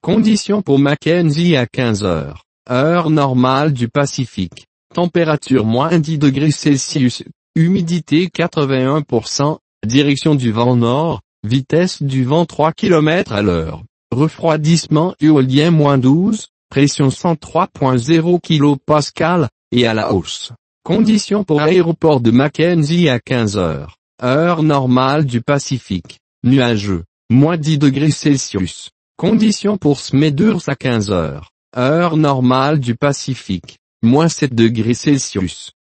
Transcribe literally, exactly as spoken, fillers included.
Conditions pour Mackenzie à quinze heures. Heure normale du Pacifique. Température moins dix degrés Celsius. Humidité quatre-vingt-un pour cent. Direction du vent nord. Vitesse du vent trois kilomètres à l'heure. Refroidissement éolien moins douze. Pression cent trois virgule zéro kilopascal. Et à la hausse. Conditions pour aéroport de Mackenzie à quinze heures. Heure normale du Pacifique. Nuageux. Moins dix degrés Celsius. Conditions pour Smethurst à quinze heures. Heure normale du Pacifique. Moins sept degrés Celsius.